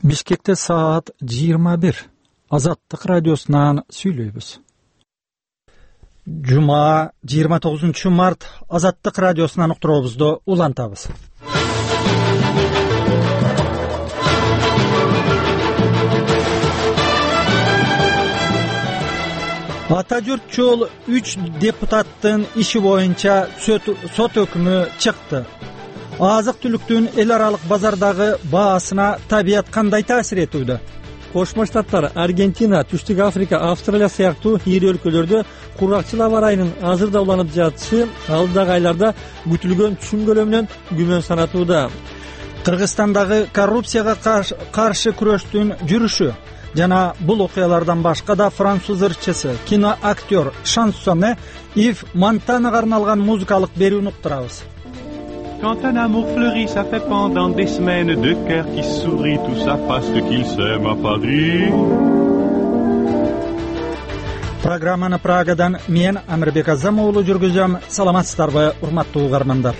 Бишкекте саат 21. Азаттык радиосунан сүйлөйбүз. Жума 29 март Азаттык радиосунан уктуруубузду улантабыз. Ата журтчул 3 депутаттын иши боюнча сот өкүмү чыкты. Азык-түлүктүн эл аралык базардагы баасына табият кандай таасир этүүдө? Кошмо Штаттар, Аргентина, Түштүк Африка, Австралия сыяктуу ири өлкөлөрдө кургакчыл аба ырайынын азыр да уланып жатышы алдыдагы айларда күтүлгөн түсүм көлөмүнөн күмөн санатууда. Кыргызстандагы коррупцияга каршы күрөштүн жүрүшү жана бул окуялардан башка да француз ырчысы, киноактер Шансоне Ив Монтанага арналган музыкалык берүүнү уктурабыз. Quand un amour fleurit, ça fait pendant des semaines deux cœurs qui sourient, tout ça parce qu'ils s'aiment à Paris. Программаны Прагадан мен Амирбек Азам уулу жүргүзөм. Саламатсыздарбы, урматтуу угармандар.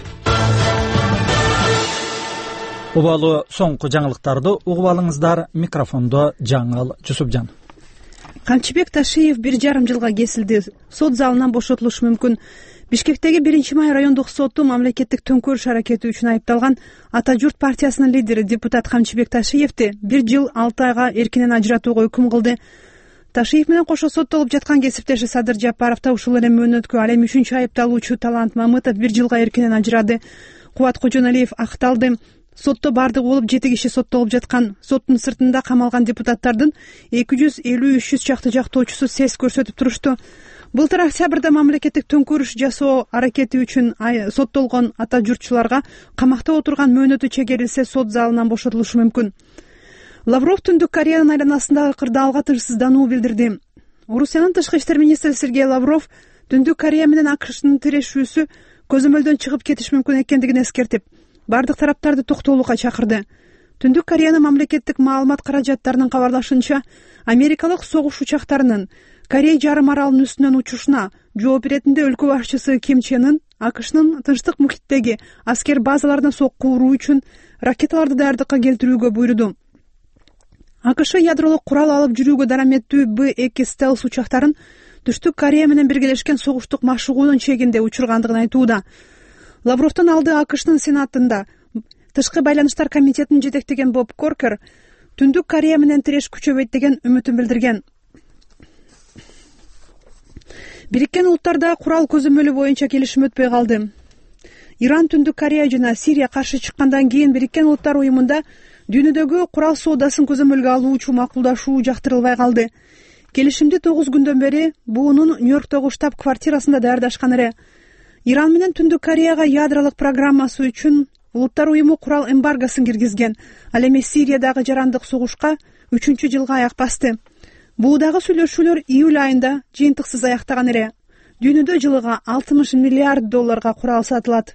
Убалуу соңку жаңылыктарды угуп алыңыздар. Микрофондо Жаңыл Жусупжан. Камчыбек Ташиев 1,5 жылга кесилди. Сот залынан бошотулушу мүмкүн. Бишкектеги 1-май райондук соту мамлекеттик төңкөрүш аракети үчүн айыпталган Ата журт партиясынын лидери депутат Камчыбек Ташиевди 1 жыл 6 айга эркинен ажыратууга өкүм кылды. Ташиев менен кошо соттолуп жаткан кесиптеши Садыр Жапаров да ушул эле мөөнөткө ал эми 3-чү айыпталуучу Талант Мамытов 1 жылга эркинен ажырады. Кубат Кожоналиев акталды. Сотто бардыгы болуп 7 киши соттолуп жаткан. Соттун сыртында камалган депутаттардын 250-300 чакты жактоочусу сес көрсөтүп турушту. Былтыр октябрда мамлекеттик төңкөрүш жасоо аракети үчүн соттолгон ата журтчуларга камакта отурган мөөнөтү чегерилсе сот залынан бошотулушу мүмкүн. Лавров Түндүк Кореянын айланасындагы кырдаалга тынчсыздануу билдирди. Орусиянын тышкы иштер министри Сергей Лавров Түндүк Корея менен АКШнын тирешүүсү көзөмөлдөн чыгып кетиш мүмкүн экендигин эскертип, бардык тараптарды токтоолукка чакырды. Түндүк Кореянын мамлекеттик маалымат каражаттарынын кабарлашынча, америкалык согуш учактарынын Корей жарым аралынын үстүнөн учушуна жооп беретинде өлкө башчысы Ким Чен Ын АКШнын тынчтык мухиттеги аскер базаларына сокку уруу үчүн ракеталарды даярдыкка келтирүүгө буйруду. АКШ ядролук курал алып жүрүүгө дараметтүү Б-2 стелс учактарын Түштүк Корея менен биргелешкен согуштук машыгуунун чегинде учургандыгын айтууда. Лавровдун алды АКШнын сенатында Тышкы байланыштар комитетин жетектеген Боб Коркер Түндүк Корея менен тиреш күчөбөйт деген үмүтүн билдирген. Бириккен Улуттарда курал көзөмөлү боюнча келишим өтпөй калды. Иран Түндүк Корея жана Сирия каршы чыккандан кийин Бириккен Улуттар уюмунда дүйнөдөгү курал соодасын көзөмөлгө алуучу макулдашуу жактырылбай калды. Келишимди 9 күндөн бери буунун Нью-Йорктогу штаб-квартирасында даярдашкан эле. Иран менен Түндүк Кореяга ядролук программасы үчүн Улуттар уюму курал эмбаргосын киргизген. Ал эми Сириядагы жарандык согушка 3-жылга аяк басты. Буудагы сүйлөшүүлөр июль айында жыйынтыксыз аяктаган эле. Дүйнөдө жылыга $60 миллиард курал сатылат.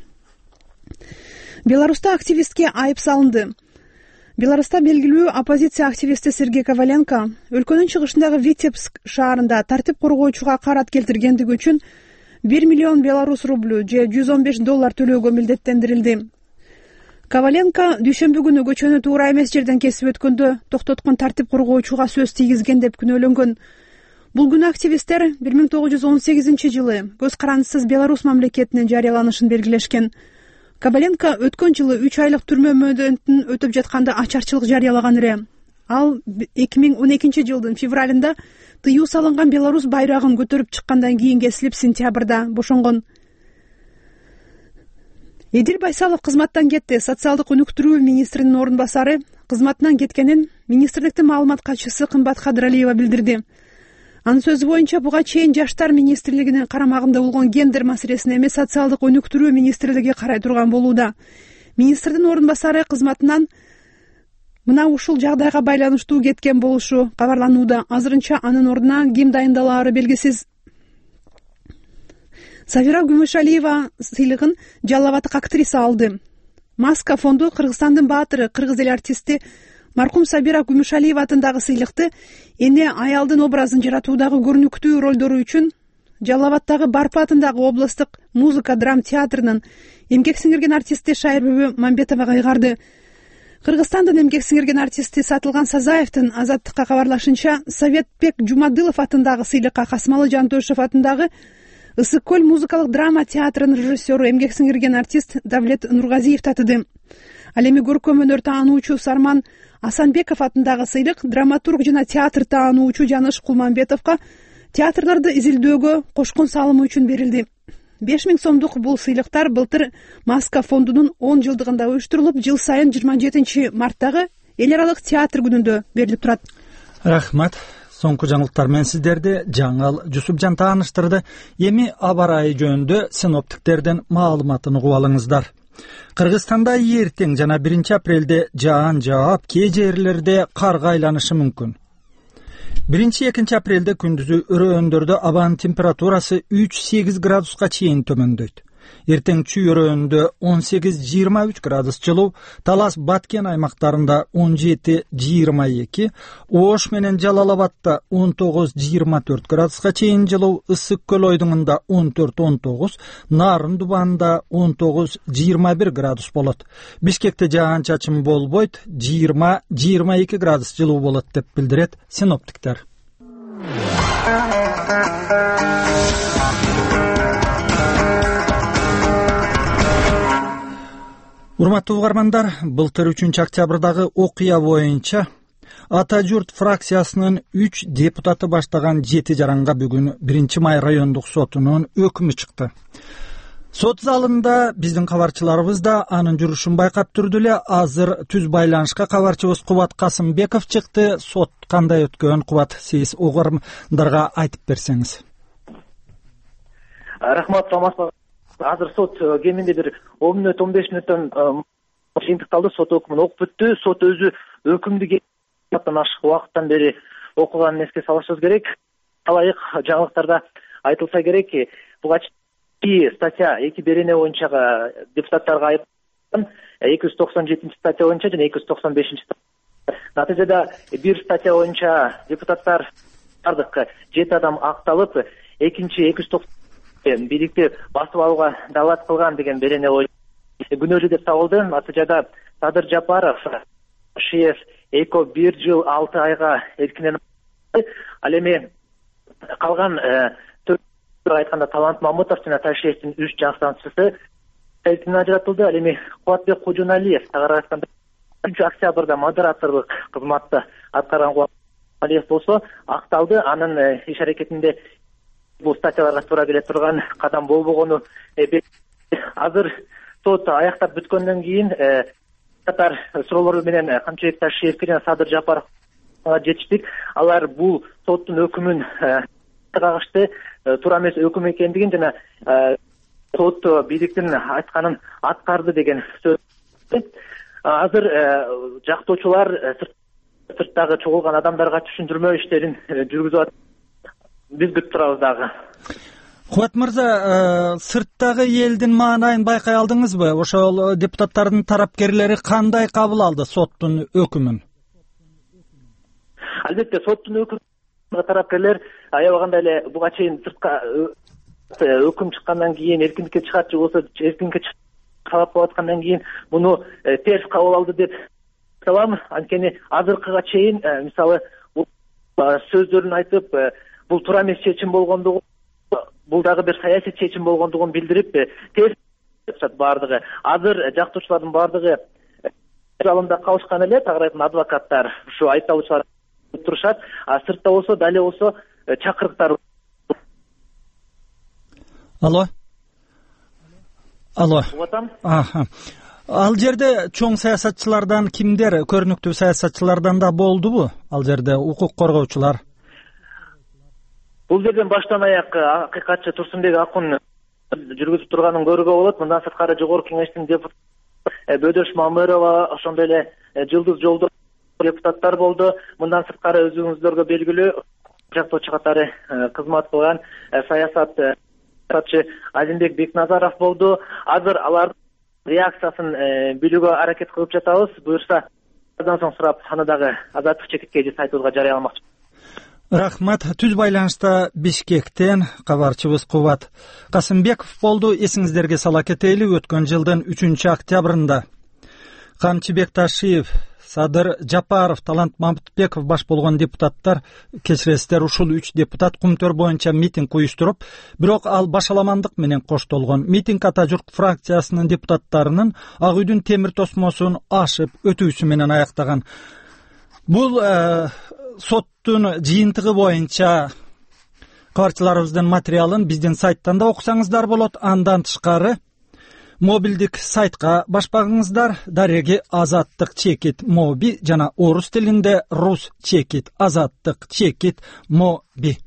Беларуста активистке айып салынды. Беларуста белгилүү оппозиция активисти Сергей Коваленко өлкөнүн чыгышындагы Витебск шаарында тартип коргоочуга карат келтиргендиги үчүн 1 миллион белорус рублю же $115 төлөөгө милдеттендирилди. Коваленко дүйшөмбү күнү көчөнү туура эмес жерден кесип өткөндө токтоткон тартип коргоочуга сөз тийгизген деп күнөөлөнгөн. Бул күнү активисттер 1918 жылы көз карандысыз Беларусь мамлекетинин жарыяланышын белгилешкен. Коваленко өткөн жылы 3 айлык түрмө мөөнөтүн өтөп жатканда ачарчылык жарыялаган эле. Ал 2012 жылдын февралында тыюу салынган Беларусь байрагын көтөрүп чыккандан кийин кесилип сентябрда бошонгон. Эдил Байсалов кызматтан кетти. Социалдык өнүктүрүү министринин орун басары кызматынан кеткенин министрликтин маалымат катчысы Кымбат Кадыралиева билдирди. Анын сөзү боюнча буга чейин жаштар министрлигинин карамагында болгон гендер маселесине эмес социалдык өнүктүрүү министрлиги карай турган болууда. Министрдин орун басары кызматынан мына ушул жагдайга байланыштуу кеткен болушу кабарланууда. Азырынча анын ордуна ким дайындалаары белгисиз. Савира Гүмүшалиева сыйлыгын Жалал Абадтык актриса алды. Маска фонду Кыргызстандын баатыры, кыргыз эл артисти маркум Сабира Гүмүшалиева атындагы сыйлыкты эне аялдын образын жаратуудагы көрүнүктүү ролдору үчүн Жалал Абадтагы Барпы атындагы облустук музыка драм театрынын эмгек сиңирген артисти Шайырбүбү Мамбетовага ыйгарды. Кыргызстандын эмгек сиңирген артисти Сатылган Сазаевдин Азаттыкка кабарлашынча, Советбек Жумадылов атындагы сыйлыкка Касымалы Жантөшев атындагы Ысык көл музыкалык драма театрынын режиссеру, эмгек сиңирген артист Давлет Нургазиев татыды. Ал эми көркөм өнөр таануучу Сарман Асанбеков атындагы сыйлык драматург жана театр таануучу Жаныш Кулманбетовго театрларды изилдөөгө кошкон салымы үчүн берилди. 5000 сомдук бул сыйлыктар былтыр Маска фондунун 10 жылдыгында уюштурулуп, жыл сайын 27 марттагы эл аралык театр күнүндө берилип турат. Рахмат. Соңку жаңылыктар менен сиздерди Жаңал Жусупжан тааныштырды. Эми аба ырайы жөнүндө синоптиктердин маалыматын угуп алыңыздар. Кыргызстанда эртең жана 1 апрелде жаан жаап, кээ жерлерде карга айланышы мүмкүн. 1-2 апрелде күндүзү өрөөндөрдө абанын температурасы 3-8 градуска чейин төмөндөйт. Эртең чүй өрөөндө 18-23 градус жылуу, Талас Баткен аймактарында 17-22, Ош менен Жалалабадта 19-24 градуска чейин жылуу, Ысык көл ойдуңунда 14-19, Нарын Дубанда 19-21 градус болот. Бишкекте жаан-чачын болбойт, 20-22 градус жылуу болот деп билдирет синоптиктер. Урматтуу угармандар, былтыр 3 октябрдагы окуя боюнча Ата журт фракциясынын 3 депутаты баштаган 7 жаранга бүгүн 1 май райондук сотунун өкүмү чыкты. Сот залында биздин кабарчыларыбыз да анын жүрүшүн байкап турду эле. Азыр түз байланышка кабарчыбыз Кубат Касымбеков чыкты. Сот кандай өткөн, Кубат, сиз угармандарга айтып берсеңиз. Рахмат, саламатсызбы. Азыр сот кеминде бир 10 мүнөт 15 мүнөттөн жыйынтыкталды. Сот өкүмүн окуп бүттү. Сот өзү өкүмдү ашык убакыттан бери окуганын эске салышыбыз керек. Алайык жаңылыктарда айтылса керек, буга чейин статья 2 берене боюнча депутаттарга айыпталган, 297 статья боюнча жана 295 статья. Натыйжада бир статья боюнча депутаттар бардык 7 адам акталып, экинчи 290 бийликти басып алууга далат кылган деген берене боюнча күнөөлүү деп табылды. Натыйжада Садыр Жапаров Шиев Эко 1 жыл 6 айга эркинен. Ал эми калган айтканда Талант Мамутов жана Ташиевдин 3 жан станциясы эркинен ажыратылды. Ал эми Кубатбек Кожоналиев тагыраатканда 3 октябрда модераторлук кызматты аткарган Кубатбек болсо акталды. Анын иш аракетинде бул статьяларга туура келе турган кадам болбогону азыр сот аяктап бүткөндөн кийин катар суроолор менен Камчыбек Ташиевке жана Садыр Жапаровго жетиштик. Алар бул соттун өкүмүн кагышты, туура эмес өкүм экендигин жана сот бийликтин айтканын аткарды деген сөз. Азыр жактоочулар сырттагы чогулган адамдарга түшүндүрмө иштерин жүргүзүп атат. Биз күтүп турабыз дагы. Кубат мырза, сырттагы элдин маанайын байкай алдыңызбы? Ошол депутаттардын тарапкерлери кандай кабыл алды соттун өкүмүн? Албетте, соттун өкүмүн тарапкерлер аябаганда эле буга чейин сыртка өкүм чыккандан кийин эркиндикке чыгат же болбосо эркиндикке талап кылып аткандан кийин муну терс кабыл алды деп салам. Анткени азыркыга чейин мисалы сөздөрүн айтып, бул туура эмес чечим болгондугу, бул дагы бир саясий чечим болгондугун билдирип, терс бардыгы. Азыр жактоочулардын бардыгы залында калышкан эле, тагырайтын адвокаттар, ушу айыпталуучулар турушат. А сыртта болсо, дале болсо чакырыктар. Алло. Ал жерде чоң саясатчылардан кимдер, көрүнүктүү саясатчылардан да болдубу? Ал жерде укук коргоочулар. Бул жерден баштан аяк акыйкатчы Турсунбек Акун жүргүзүп турганын көрүүгө болот. Мындан сырткары жогорку кеңештин депутаты Бөдөш Мамырова, ошондой эле Жылдыз Жолдо депутаттар болду. Мындан сырткары өзүңүздөргө белгилүү жактоочу катары кызмат кылган саясатчы Азимбек Бекназаров болду. Азыр алардын реакциясын билүүгө аракет кылып жатабыз. Буюрса, андан соң сурап, аны дагы Азаттык чекиткеji сайтыбызга жарыяламакчы. Рахмат. Түз байланышта Бишкектен кабарчыбыз Кубат Касымбеков болду. Эсиңиздерге сала кетели, өткөн жылдын 3 октябрында Камчыбек Ташиев, Садыр Жапаров, Талант Мамытбеков баш болгон депутаттар, кечиресиздер, ушул 3 депутат Кумтөр боюнча митинг уюштуруп, бирок ал башаламандык менен коштолгон. Митинг Ата журт фракциясынын депутаттарынын Ак үйдүн темир тосмосун ашып өтүүсү менен аяктаган. Бул соттун жыйынтыгы боюнча кабарчыларыбыздын материалын биздин сайттан да окусаңыздар болот. Андан тышкары мобилдик сайтка баш багыңыздар. Дареги Азаттык чекит моби жана орус тилинде рус чекит Азаттык чекит моби.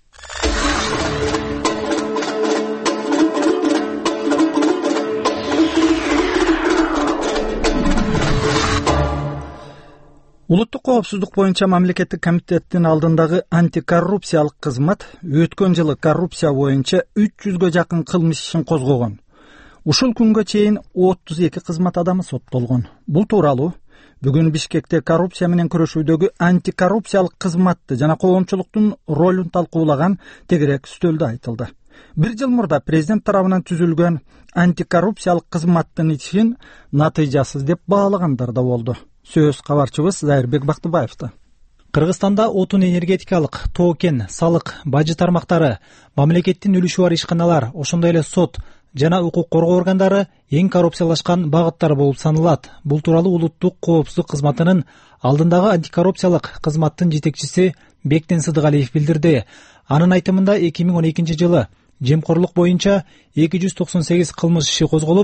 Улуттук коопсуздук боюнча мамлекеттик комитеттин алдындагы антикоррупциялык кызмат өткөн жылы коррупция боюнча 300гө жакын кылмыш ишин козгогон. Ушул күнгө чейин 32 кызмат адамы соттолгон. Бул тууралуу бүгүн Бишкекте коррупция менен күрөшүүдөгү антикоррупциялык кызматты жана коомчулуктун ролун талкуулаган тегерек стөлдө айтылды. Бир жыл мурда президент тарабынан түзүлгөн антикоррупциялык кызматтын ишин натыйжасыз деп баалагандар да болду. Сөз кабарчыбыз Зайырбек Бактыбаевда. Кыргызстанда отун энергетикалык, тоокен, салык, бажы тармактары, мамлекеттин үлүшү бар ишканалар, ошондой эле сот жана укук коргоо органдары эң коррупциялашкан багыттар болуп саналат. Бул тууралуу улуттук коопсуздук кызматынын алдындагы антикоррупциялык кызматтын жетекчиси Бектен Сыдыгалиев билдирди. Анын айтымында 2012 жылы жемкорлук боюнча 298 кылмыш иши козголуп,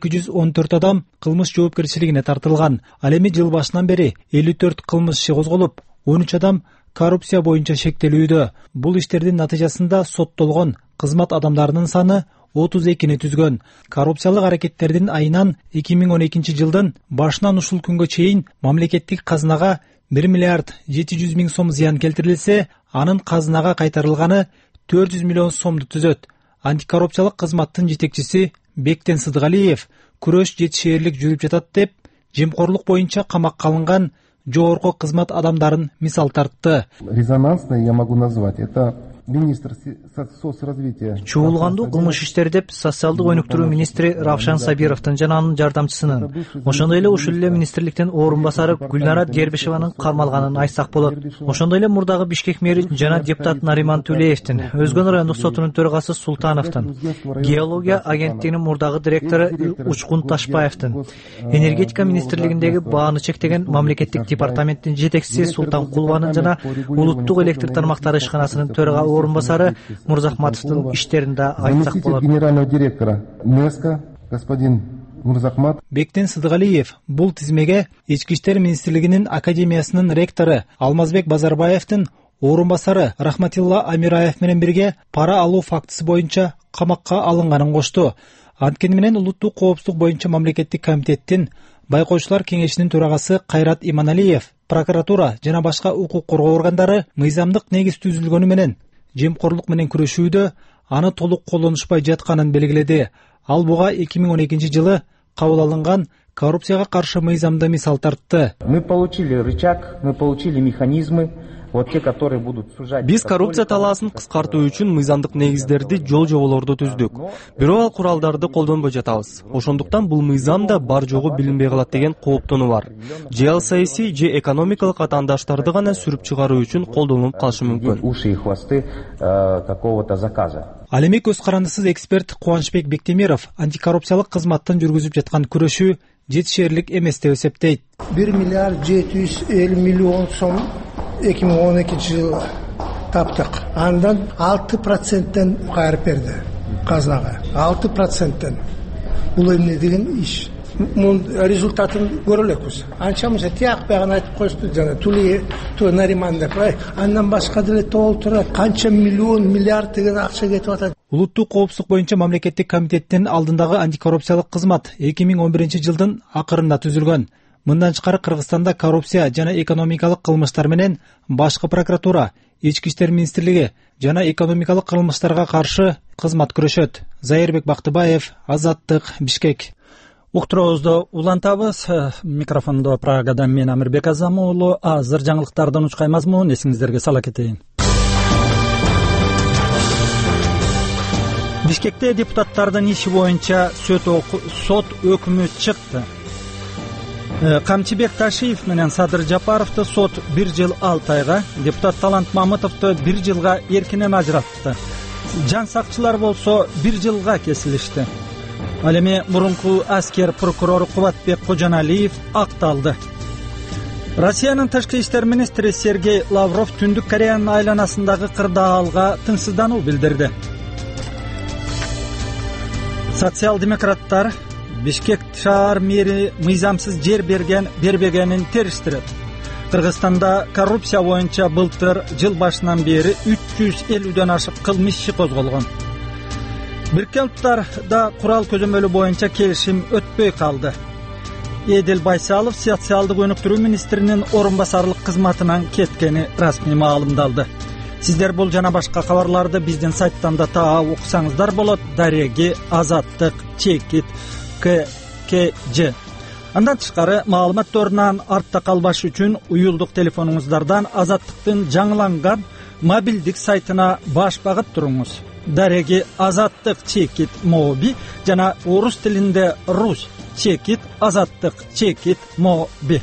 214 адам кылмыш жоопкерчилигине тартылган. Ал эми жыл башынан бери 54 кылмыш иши козголуп, 13 адам коррупция боюнча шектелүүдө. Бул иштердин натыйжасында соттолгон кызмат адамдарынын саны 32-ни түзгөн. Коррупциялык аракеттердин айынан 2012 жылдын башынан ушул күнгө чейин мамлекеттик казынага 1 миллиард 700 миң сом зыян келтирилсе, анын казынага кайтарылганы 400 миллион сомду түзөт. Антикоррупциялык кызматтын жетекчиси Бектен Сыдыгалиев күрөш жетишээрлик жүрүп жатат деп, жемкорлук боюнча камакка алынган жогорку кызмат адамдарын мисал тартты. Резонансно я могу назвать это министр соцразвития. Чуулгандуу кылмыш иштери деп социалдык өнүктүрүү министри Равшан Сабировдун жана анын жардамчысынын, ошондой эле ушул эле министрликтин орун басары Гүлнара Дербишеванын кармалганын айтсак болот. Ошондой эле мурдагы Бишкек мэри жана депутат Нариман Тулеевдин, Өзгөн райондук сотунун төрагасы Султановдун, геология агенттигинин мурдагы директору Учкун Ташбаевдин, энергетика министрлигиндеги бааны чектеген мамлекеттик департаменттин жетекчиси Султан Кулбанын жана улуттук электр тармактары ишканасынын төрага орун басары Мурзахматовдун иштеринде айтсак болот. Генерального директора НЭСКО господин Мурзахмат. Бектен Сыдыгалиев бул тизмеге Ички иштер министрлигинин академиясынын ректору Алмазбек Базарбаевдин орун басары Рахматилла Амираев менен бирге пара алуу фактысы боюнча камакка алынганын кошту. Анткени менен улуттук коопсуздук боюнча мамлекеттик комитеттин байкоочулар кеңешинин төрагасы Кайрат Иманалиев, прокуратура жана башка укук коргоо органдары мыйзамдык негиз түзүлгөнү менен жемкорлук менен күрөшүүдө аны толук колдонушпай жатканын белгиледи. Ал буга 2012 жылы кабыл алынган коррупцияга каршы мыйзамды мисал тартты. Мы получили рычаг, мы получили механизмы, вот те, которые будут сужать. Биз коррупция талаасын кыскартуу үчүн мыйзамдык негиздерди, жол жоболорду түздүк. Бирок ал куралдарды колдонбой жатабыз. Ошондуктан бул мыйзам да бар жогу билинбей калат деген кооптонуу бар. Же ал саясий, же экономикалык атаандаштарды гана сүрүп чыгаруу үчүн колдонулуп калышы мүмкүн. Уши и хвосты какого-то заказа. Ал эми көз карандысыз эксперт Кубанычбек Бектемиров антикоррупциялык кызматтын жүргүзүп жаткан күрөшү жетишээрлик эмес деп эсептейт. 1 миллиард 750 миллион сом 2012 жылы таптык. Андан 6%-тен кайрып берди казынага. 6%-тен. Бул эмне деген иш? Мун результатын көрөлөкпүз. Анчамыза тияк баган айтып коюшту жана Нариман деп. Андан башка деле толтура канча миллион миллиард деген акча кетип атат. Улуттук коопсуздук боюнча мамлекеттик комитеттин алдындагы антикоррупциялык кызмат 2011 жылдын акырында түзүлгөн. Мындан тышкары Кыргызстанда коррупция жана экономикалык кылмыштар менен башкы прокуратура, Ички иштер министрлиги жана экономикалык кылмыштарга каршы кызмат күрөшөт. Зайырбек Бактыбаев, Азаттык, Бишкек. Уктуруубузду улантабыз. Микрофондо Прагадан мен Амирбек Азам уулу. Азыр жаңылыктардан учкай мазмун эсиңиздерге сала кетейин. Бишкекте депутаттардын иши боюнча сот өкүмү чыкты. Камчыбек Ташиев менен Садыр Жапаровду сот 1 жыл 6 айга, депутат Талант Мамытовду 1 жылга эркинен ажыратты. Жан сакчылар болсо 1 жылга кесилишти. Ал эми мурунку аскер прокурору Кубатбек Кожоналиев акталды. Россиянын тышкы иштер министри Сергей Лавров Түндүк Кореянын айланасындагы кырдаалга тынчсыздануу билдирди. Социал-демократтар Бишкек шаар мэри мыйзамсыз жер бербегенин териштирет. Кыргызстанда коррупция боюнча былтыр жыл башынан бери 350дөн ашык кылмыш иши козголгон. Бириккен Улуттарда курал көзөмөлү боюнча келишим өтпөй калды. Эдил Байсалов социалдык өнүктүрүү министринин орун басарлык кызматынан кеткени расмий маалымдалды. Сиздер бул жана башка кабарларды биздин сайттан да таап окусаңыздар болот. Дареги, Азаттык, Чекит, ККЖ. Андан тышкары маалыматтарынан артта калбаш үчүн уюлдук телефонуңуздардан Азаттыктын жаңыланган мобилдик сайтына баш багып туруңуз. Дареги, Азаттык, Чекит, Моби жана орус тилинде Рус, Чекит, Азаттык, Чекит, Моби.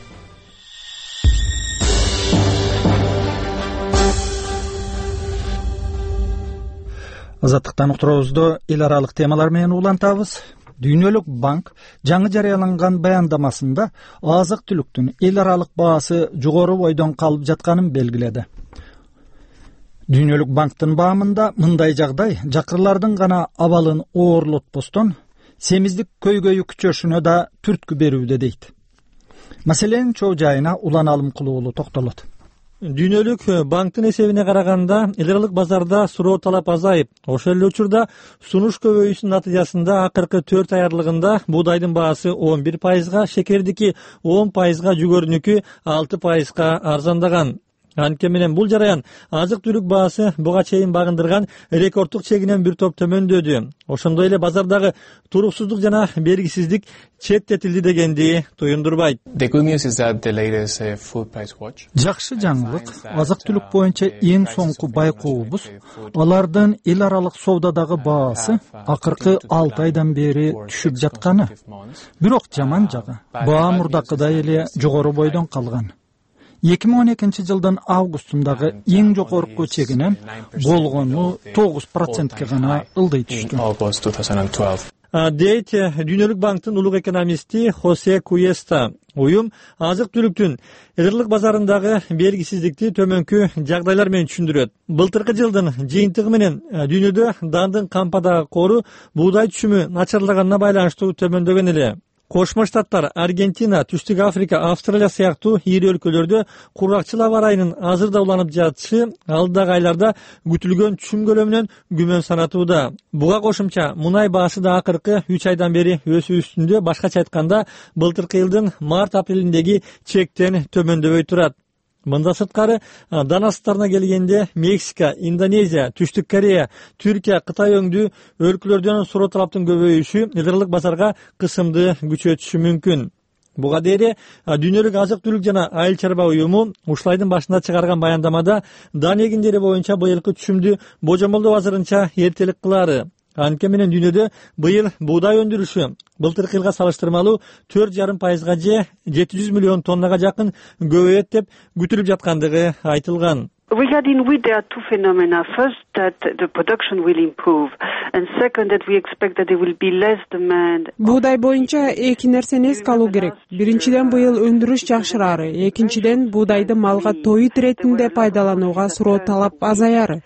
Азаттыктан уктуруубузду эл аралык темалар менен улантабыз. Дүйнөлүк банк жаңы жарыяланган баяндамасында азык-түлүктүн эл аралык баасы жогору бойдон калып жатканын белгиледи. Дүйнөлүк банктын баамында мындай жагдай жакырлардын гана абалын оорлотпостон семиздик көйгөйү күчөшүнө да түрткү берүүдө дейт. Маселенин чоо жайына Улан Алымкулуу уулу токтолот. Дүйнөлүк банктын эсебине караганда эл аралык базарда суроо талап азайып, ошол эле учурда сунуш көбөйүүсүнүн натыйжасында акыркы 4 ай аралыгында буудайдын баасы 11%, шекердики 10%, жүгөрүнүкү 6% арзандаган. Анткени менен бул жараян азык-түлүк баасы буга чейин багындырган рекордтук чегинен бир топ төмөндөдү. Ошондой эле базардагы туруксуздук жана белгисиздик четтетилди дегенди туюндурбайт. Жакшы жаңылык, азык-түлүк боюнча эң соңку байкообуз алардын эл аралык соодадагы баасы акыркы 6 айдан бери түшүп жатканы. Бирок жаман жагы, баа мурдакыдай эле жогору бойдон калган. 2012 жылдын августундагы эң жогорку чегинен болгону 9%ке гана ылдый түштү. Дейт Дүйнөлүк банктын улук экономисти Хосе Куеста. Уюм азык-түлүктүн эл аралык базарындагы белгисиздикти төмөнкү жагдайлар менен түшүндүрөт. Былтыркы жылдын жыйынтыгы менен дүйнөдө дандын кампадагы кору буудай түшүмү начарлаганына байланыштуу төмөндөгөн эле. Кошмо Штаттар, Аргентина, Түштүк Африка, Австралия сыяктуу ири өлкөлөрдө кургакчыл аба ырайынын азырда уланып жатышы алдыдагы айларда күтүлгөн түшүм көлөмүнөн күмөн санатууда. Буга кошумча мунай баасы да акыркы 3 айдан бери өсүү үстүндө, башкача айтканда былтыркы жылдын март-апрелиндеги чектен төмөндөбөй турат. Мында сырткары дан астарына келгенде Мексика, Индонезия, Түштүк Корея, Түркия, Кытай өңдүү өлкөлөрдөн суроо талаптын көбөйүшү эл аралык базарга кысымды күчөтүшү мүмкүн. Буга дейре Дүйнөлүк азык-түлүк жана айыл чарба уюму ушул айдын башында чыгарган баяндамада дан эгиндери боюнча быйылкы түшүмдү божомолдоо азырынча эртелик кылаары. Анткени менен дүйнөдө быйыл буудай өндүрүшү былтыркы жылга салыштырмалуу 4,5%га же 700 миллион тоннага жакын көбөйөт деп күтүлүп жаткандыгы айтылган. Regarding wheat, there are two phenomena. First, that the production will improve, and second, that we expect that there will be less demand. Буудай боюнча эки нерсени эске алуу керек. Биринчиден, быйыл өндүрүш жакшырары. Экинчиден, буудайды малга тоют иретинде пайдаланууга суроо талап азаяры.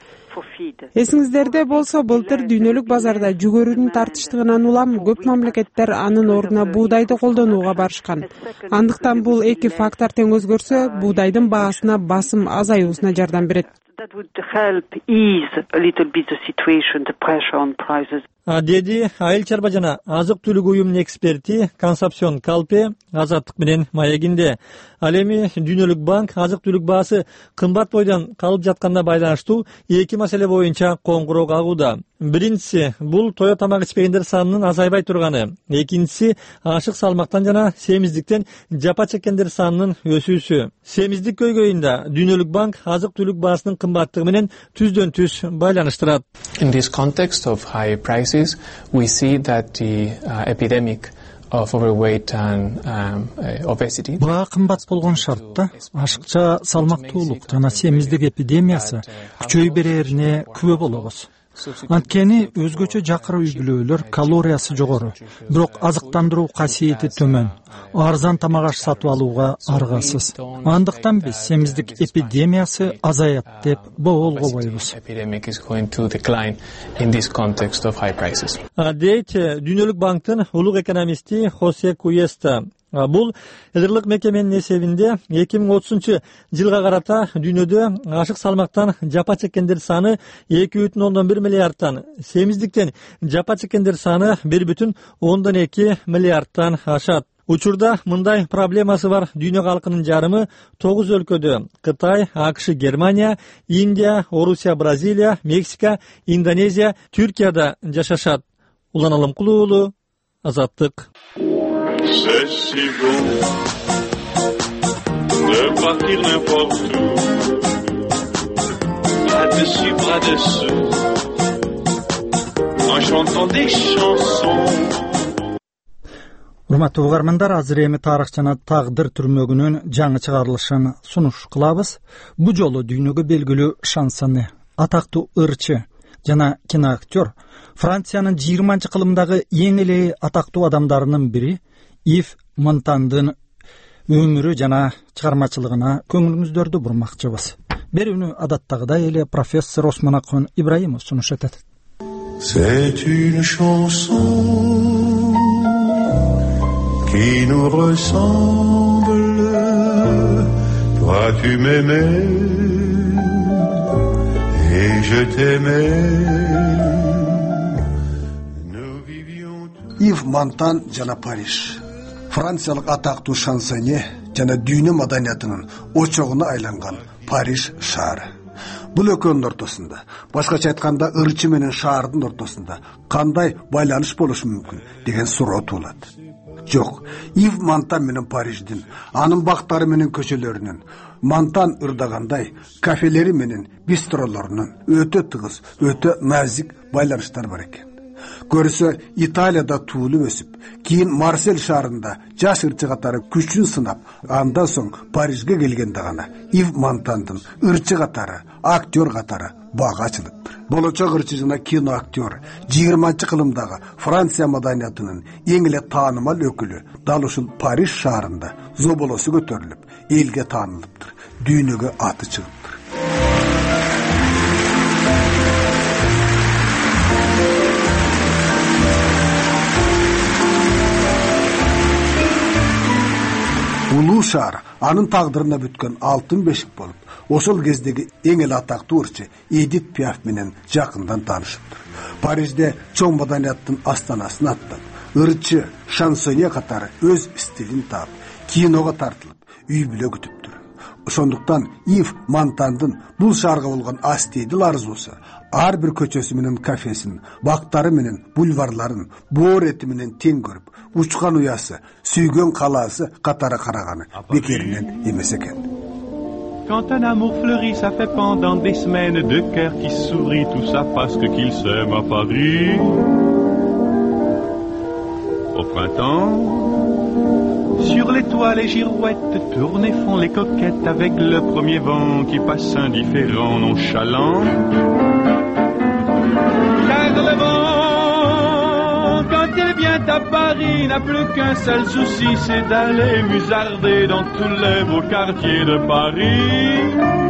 Эсиңиздерде болсо, былтыр дүйнөлүк базарда жүгөрүнүн тартыштыгынан улам көп мамлекеттер анын ордуна буудайды колдонууга барышкан. Андыктан бул эки фактор тең өзгөрсө, буудайдын баасына басым азаюусуна жардам берет. That would help ease a little bit the situation, the pressure on prices. Деди айыл чарба жана азык-түлүк уюмунун эксперти Консапсион Калпе Азаттык менен маегинде. Ал эми Дүйнөлүк банк азык-түлүк баасы кымбат бойдон калып жатканына байланыштуу эки маселе боюнча коңгуроо кагууда. Биринчиси бул тоё тамак ичпегендер санынын азайбай турганы. Экинчиси ашык салмактан жана семиздиктен жапа чеккендер санынын өсүүсү. Семиздик көйгөйүндө Дүйнөлүк банк азык-түлүк баасынын кымбаттыгы менен түздөн түз байланыштырат. In this context of high prices, we see that the epidemic of overweight and obesity. Буга кымбат болгон шартта ашыкча салмактуулук жана семиздик эпидемиясы күчөй берерине күбө болобуз. Анткени өзгөчө жакыр үй бүлөлөр калориясы жогору, бирок азыктандыруу касиети төмөн, арзан тамак аш сатып алууга аргасыз. Андыктан биз семиздик эпидемиясы азаят деп болголгойбуз. Дейт Дүйнөлүк банктын улук экономисти Хосе Куеста. Бул Ыдырлык мекеменин эсебинде 2030 жылга карата дүйнөдө ашык салмактан жапа чеккендер саны 2,1 миллиардтан, семиздиктен жапа чеккендер саны 1,2 миллиардтан ашат. Учурда мындай проблемасы бар дүйнө калкынын жарымы 9 өлкөдө: Кытай, АКШ, Германия, Индия, Орусия, Бразилия, Мексика, Индонезия, Түркияда жашашат. Улан Алымкулуу уулу, Азаттык. C'est si bon de partir n'importe où, bras dessus, bras dessous, en chantant des chansons. Урматтуу угармандар, азыр эми тарых жана тагдыр түрмөгүнүн жаңы чыгарылышын сунуш кылабыз. Бу жолу дүйнөгө белгилүү шансоне, атактуу ырчы жана киноактер, Франциянын 20-кылымдагы эң эле атактуу адамдарынын бири Ив Монтандын өмүрү жана чыгармачылыгына көңүлүңүздөрдү бурмакчыбыз. Берүүнү адаттагыдай эле профессор Осмонакон Ибраимов сунуш этет. C'est une chanson qui nous ressemble. Toi tu m'aimais et je t'aimais. Ив Монтан жана Париж. Франциялык атактуу шансоне жана дүйнө маданиятынын очогуна айланган Париж шаары. Бул экөөнүн ортосунда, башкача айтканда ырчы менен шаардын ортосунда кандай байланыш болушу мүмкүн деген суроо туулат. Жок, Ив Монтан менен Париждин, анын бактары менен көчөлөрүнүн, Монтан ырдагандай кафелери менен бистролорунун өтө тыгыз, өтө назик байланыштар бар экен. Көрсө Италияда туулуп өсүп, кийин Марсель шаарында жаш ырчы катары күчүн сынап, андан соң Парижге келгенде гана Ив Монтандын ырчы катары, актер катары бага ачылыптыр. Болочок ырчы жана киноактер 20-кылымдагы Франция маданиятынын эң эле таанымал өкүлү дал ушул Париж шаарында зоболосу көтөрүлүп, элге таанылыптыр, дүйнөгө аты чыгыптыр. Улуу шаар анын тагдырына бүткөн алтын бешик болуп, ошол кездеги эң эле атактуу ырчы Эдит Пиаф менен жакындан таанышыптыр. Парижде чоң маданияттын астанасын аттап, ырчы, шансоне катары өз стилин таап, киного тартылып, үй бүлө күтүптүр. Ошондуктан Ив Монтандын бул шаарга болгон астейдил арзуусу ар бир көчөсү менен кафесин, бактары менен бульварларын, боор эти менен тең көрүп, учкан уясы, сүйгөн калаасы катары караганы бекеринен эмес экен. Quand un amour fleurit, ça fait pendant des semaines deux cœurs qui sourient, tout ça parce qu'ils s'aiment à Paris. Au printemps, sur les toits les girouettes tournent et font les coquettes avec le premier vent qui passe indifférent, nonchalant. Car le vent, quand il vient à Paris, n'a plus qu'un seul souci, c'est d'aller musarder dans tous les beaux quartiers de Paris.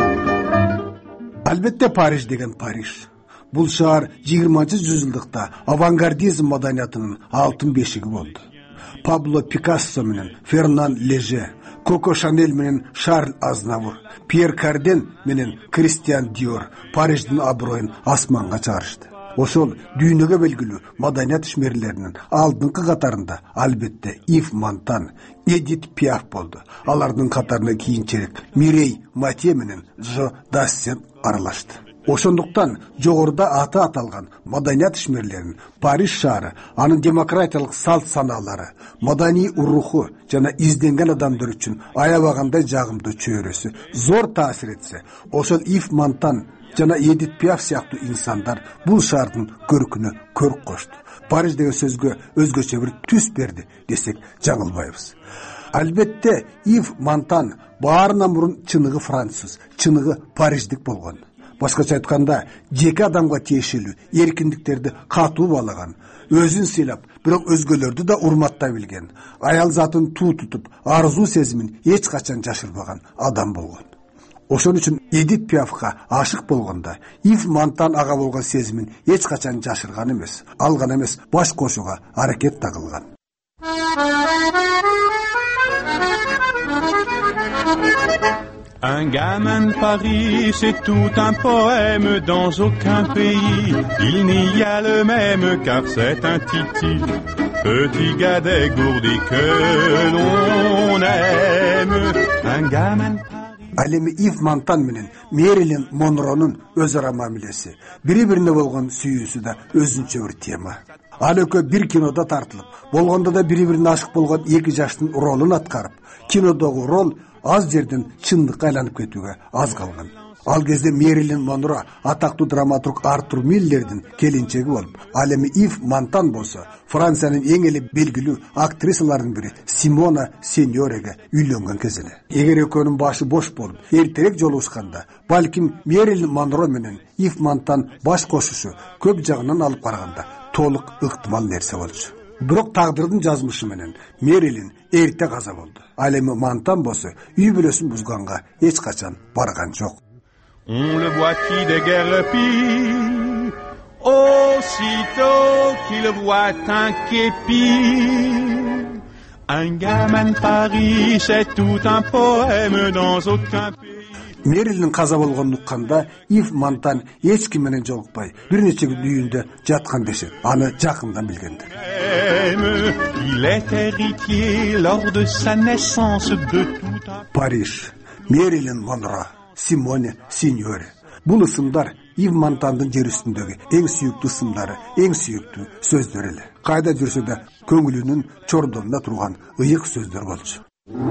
Albatta Parиж деген Париж. Бул шаар 20-жүзүлдыкта авангардизм маданиятынын алтын бешиги болду. Пабло Пикассо менен Фернан Леже, Коко Шанель менен Шарль Азнавур, Пьер Карден менен Кристиан Диор Париждин аброюн асманга чыгарышты. Ошол дүйнөгө белгилүү маданият ишмерлеринин алдыңкы катарында албетте Ив Монтан, Эдит Пиаф болду. Алардын катарына кийинчерээк Мирей Матье менен Джо Дассен аралашты. Ошондуктан жогоруда аты аталган маданият ишмерлерин Париж шаары, анын демократиялык салт санаалары, маданий уруху жана изденген адамдар үчүн аябагандай жагымдуу чөйрөсү зор таасир этсе, ошол Ив Монтан жана Эдит Пиаф сыяктуу инсандар бул шаардын көркүнө көрк кошту. Париж деген сөзгө өзгөчө бир түс берди десек жаңылбайбыз. Албетте Ив Монтан баарынан мурун чыныгы француз, чыныгы париждик болгон. Башкача айтканда, жеке адамга тиешелүү эркиндиктерди катуу баалаган, өзүн сыйлап, бирок өзгөлөрдү да урматтай билген, аял затын туу тутуп, арзуу сезимин эч качан жашырбаган адам болгон. Ошон үчүн Эдит Пиафка ашык болгондо Ив Монтан ага болгон сезимин эч качан жашырган эмес, ал гана эмес, баш кошууга аракет да кылган. Un gamin de Paris, c'est tout un poème dans aucun pays. Il n'y a le même car c'est un titi, petit gars dégourdi que l'on aime. Un gamin de Paris. Ал эми Ив Монтан менен Мэрилин Монронун өз ара мамилеси, бири-бирине болгон сүйүүсү да өзүнчө бир тема. Ал экөө бир кинодо тартылып, болгондо да бири-бирине ашык болгон эки жаштын ролун аткарып, кинодогу рол аз жерден чындыкка айланып кетүүгө аз калган. Ал кезде Мэрилин Монро атактуу драматург Артур Миллердин келинчеги болуп, ал эми Ив Монтан болсо Франциянын эң эле белгилүү актрисаларынын бири Симона Сеньореге үйлөнгөн кез эле. Эгер экөөнүн башы бош болуп, эртерээк жолугушканда, балким Мэрилин Монро менен Ив Монтан баш кошушу көп жагынан алып караганда толук ыктымал нерсе болчу. Бирок тагдырдын жазмышы менен Мэрилин эрте каза болду. Ал эми Монтан болсо үй бүлөсүн бузганга эч качан барган жок. On le voit qui déguerpit, aussitôt qu'il voit un képi. Un gamin de Paris, c'est tout un poème dans aucun pays. Мэрилин каза болгонун укканда Ив Монтан эч ким менен жолукпай, бир нече күн үйүндө жаткан дешет. Аны жакындан билгендер. Il est héritier lors de sa naissance de tout un Париж, Мэрилин Монро, Симоне Сеньоре. Бул ысымдар Ив Монтандын жер үстүндөгү эң сүйүктүү ысымдары, эң сүйүктүү сөздөр эле. Кайда жүрсө да көңүлүнүн чордонунда турган ыйык сөздөр болчу.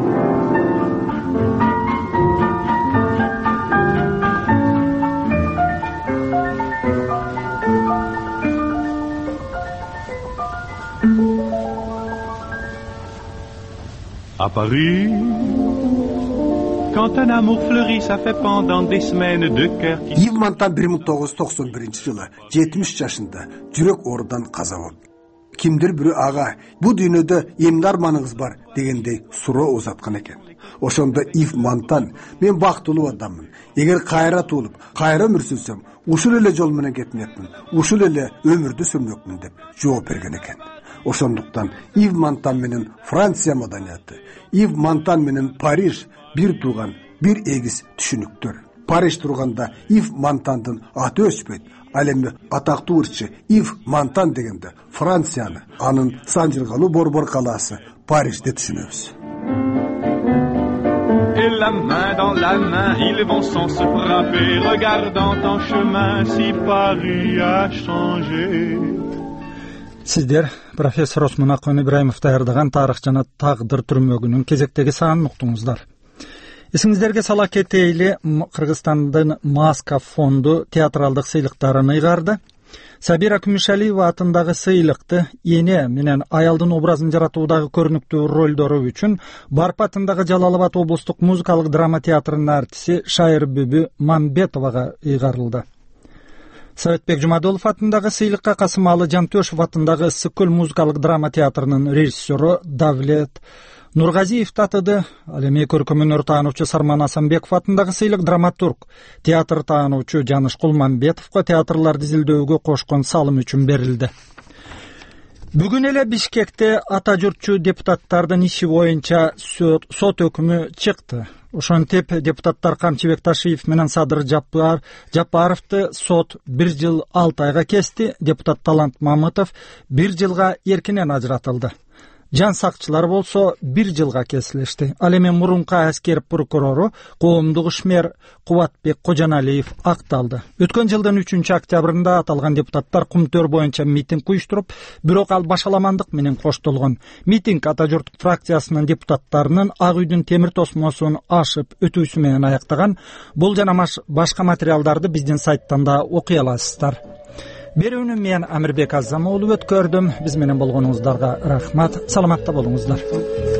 À Paris, quand un amour fleurit, ça fait pendant des semaines de cœur qui... Ив Монтан 1991-жылы 70 жашында жүрөк оорудан каза болду. Кимдир бирөө ага бу дүйнөдө эмне арманыңыз бар дегендей суроо узаткан экен. Ошондо Ив Монтан мен бактылуу адаммын. Эгер кайра туулуп, кайра өмүр сүрсөм, ушул эле жол менен кетмекмин, ушул эле өмүрдү сүрмөкмүн деп жооп берген экен. Ошондуктан Ив Монтан менен Франция маданияты, Ив Монтан менен Париж бир тууган, бир эгиз түшүнүктөр. Париж турганда Ив Монтандын аты өчпөйт. Ал эми атактуу ырчы Ив Монтан дегенде Францияны, анын санжыргалуу борбор калаасы Парижде түшүнөбүз. Et la main dans la main, ils vont sans se frapper, regardant en chemin si Paris a changé. Сиздер профессор Осмон Акын Ибраимов даярдаган тарых жана тагдыр түрмөгүнүн кезектеги санын уктуңуздар. Эсиңиздерге сала кетейли, Кыргызстандын Маска фонду театралдык сыйлыктарын ыйгарды. Сабира Күмүшалиева атындагы сыйлыкты эне менен аялдын образын жаратуудагы көрүнүктүү ролдору үчүн Барп атындагы Жалал Абад облустук музыкалык драма театрынын артиси Шайырбүбү Мамбетовага ыйгарылды. Советбек Жумадулов атындагы сыйлыкка Касымалы Жантөшев атындагы Ысык-Көл музыкалык драма театрынын режиссеру Давлет Нургазиев татыды. Ал эми көркөм-өнөр таануучу Сарман Асанбеков атындагы сыйлык драматург, театр таануучу Жаныш Кулманбетовго театрларды изилдөөгө кошкон салым үчүн берилди. Бүгүн эле Бишкекте ата журтчу депутаттардын иши боюнча сот өкүмү чыкты. Ошентип депутаттар Камчыбек Ташиев менен Садыр Жапаровду сот 1 жыл 6 айга кести. Депутат Талант Мамытов 1 жылга эркинен ажыратылды. Жан сакчылар болсо 1 жылга кесилишти. Ал эми мурунку аскер прокурору коомдук ишмер Кубатбек Кожаналиев акталды. Өткөн жылдын 3 октябрында аталган депутаттар Кумтөр боюнча митинг уюштуруп, бирок ал башаламандык менен коштолгон. Митинг Ата журт фракциясынын депутаттарынын Ак үйдүн темир тосмосун ашып өтүүсү менен аяктаган. Бул жана башка материалдарды биздин сайттан да окуй аласыздар. берүүнү мен Амирбек Азамоğlu өткөрдүм. Биз менен болгонуңуздарга рахмат. Саламатта болуңуздар.